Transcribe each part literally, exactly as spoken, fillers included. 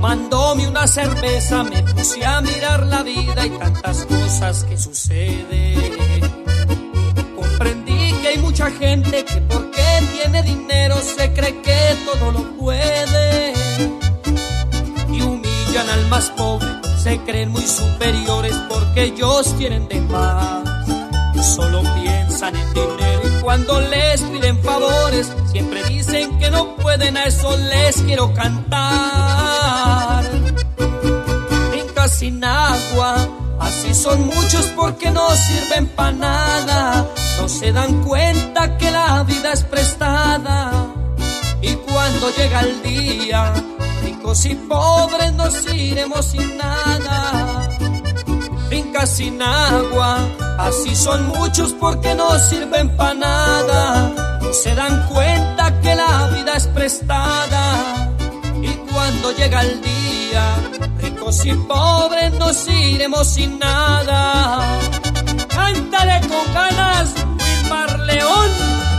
Tomándome una cerveza me puse a mirar la vida y tantas cosas que suceden. Comprendí que hay mucha gente que porque tiene dinero se cree que todo lo puede y humillan al más pobre, se creen muy superiores porque ellos tienen de más. Solo piensan en dinero y cuando les piden favores siempre dicen que no pueden, a eso les quiero cantar. Fincas sin agua, así son muchos porque no sirven para nada. No se dan cuenta que la vida es prestada y cuando llega el día, ricos y pobres nos iremos sin nada. Fincas sin agua, así son muchos porque no sirven para nada. No se dan cuenta que la vida es prestada y cuando llega el día, ricos y pobres nos iremos sin nada. Cántale con ganas, Wilmar León.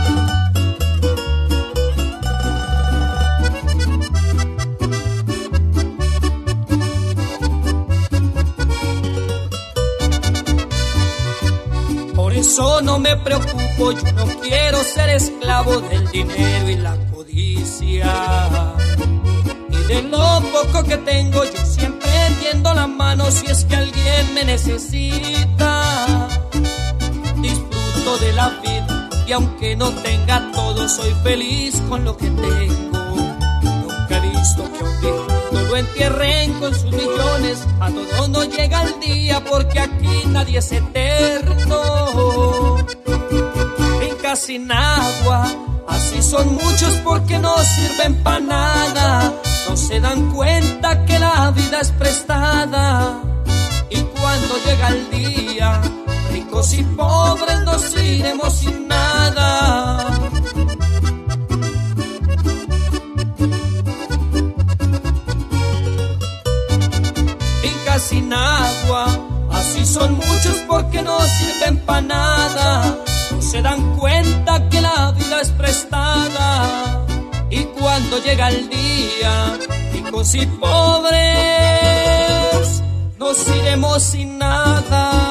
Por eso no me preocupo, yo no quiero ser esclavo del dinero y la codicia. Y de lo poco que tengo yo siempre tiendo la mano si es que alguien me necesita. Disfruto de la vida y aunque no tenga todo soy feliz con lo que tengo. Nunca he visto que un viejito lo entierren con sus millones. A todos no llega el día porque aquí nadie es eterno. Fincas sin agua, así son muchos porque no sirven para nada. No se dan cuenta que la vida es prestada y cuando llega el día, ricos y pobres nos iremos sin nada. Fincas sin agua, así son muchos porque no sirven para nada. No se dan cuenta que la vida es prestada y cuando llega el día, ricos y pobres nos iremos sin nada.